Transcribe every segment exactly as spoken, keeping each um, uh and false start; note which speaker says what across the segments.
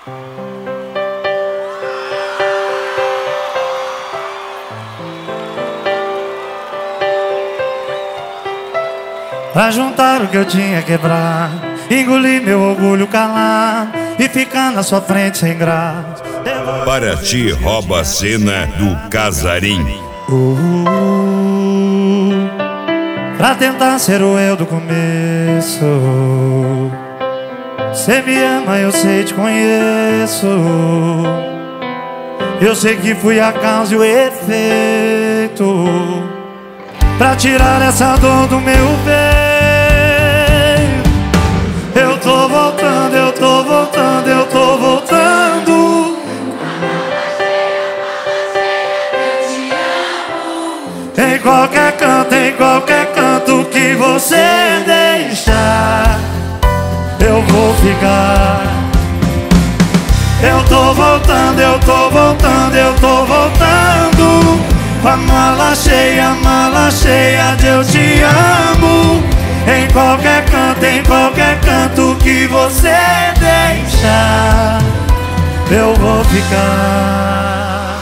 Speaker 1: Pra juntar o que eu tinha quebrado, engolir meu orgulho calado e ficar na sua frente sem graça.
Speaker 2: Para ti rouba a cena do Casarim.
Speaker 1: Uh, pra tentar ser o eu do começo. Cê me ama, eu sei, te conheço. Eu sei que fui a causa e o efeito. Pra tirar essa dor do meu peito. Eu tô voltando, eu tô voltando, eu tô voltando. Em qualquer canto, em qualquer canto que você deixar, eu vou ficar. Eu tô voltando, eu tô voltando, eu tô voltando. Com a mala cheia, mala cheia de eu te amo. Em qualquer canto, em qualquer canto que você deixar, eu vou ficar.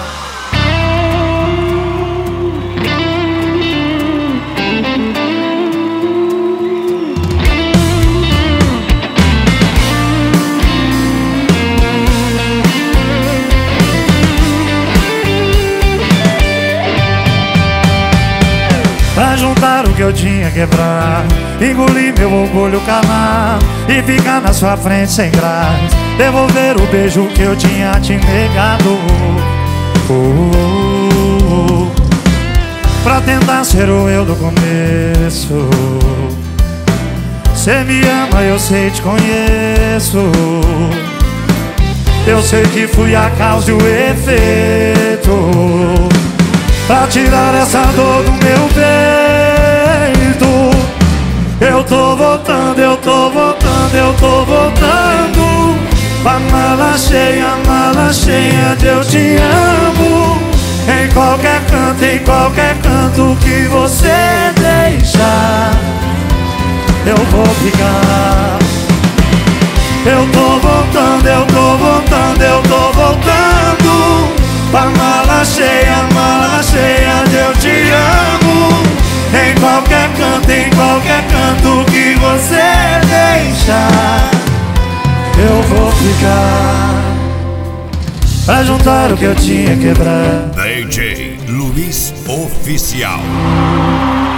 Speaker 1: Pra juntar o que eu tinha quebrado, engolir meu orgulho calado e ficar na sua frente sem graça. Devolver o beijo que eu tinha te negado. uh, uh, uh, Pra tentar ser o eu do começo. Cê me ama, eu sei, te conheço. Eu sei que fui a causa e o efeito. Pra tirar essa dor do meu peito. Eu tô voltando, eu tô voltando, eu tô voltando. Com a mala cheia, mala cheia de eu te amo. Em qualquer canto, em qualquer canto que você deixar, eu vou ficar. Eu tô voltando, eu tô voltando, eu tô voltando. Com a mala cheia, mala cheia de eu te amo. Em qualquer canto, em qualquer canto que você deixar, eu vou ficar. Pra juntar o que eu tinha quebrado.
Speaker 2: D J Luiz Oficial.